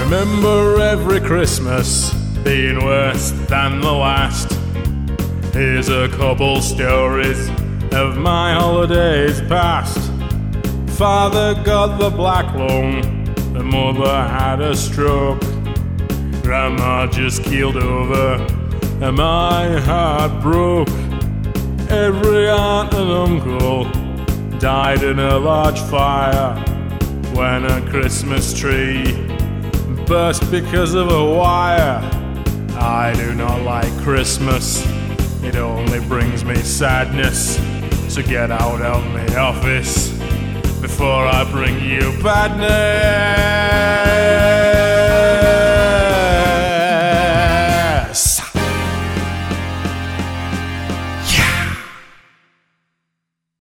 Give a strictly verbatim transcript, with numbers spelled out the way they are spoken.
remember every Christmas being worse than the last. Here's a couple stories of my holidays past. Father got the black lung, and mother had a stroke. Grandma just keeled over, and my heart broke. Every aunt and uncle died in a large fire when a Christmas tree burst because of a wire. I do not like Christmas, it only brings me sadness. So get out of my office before I bring you badness.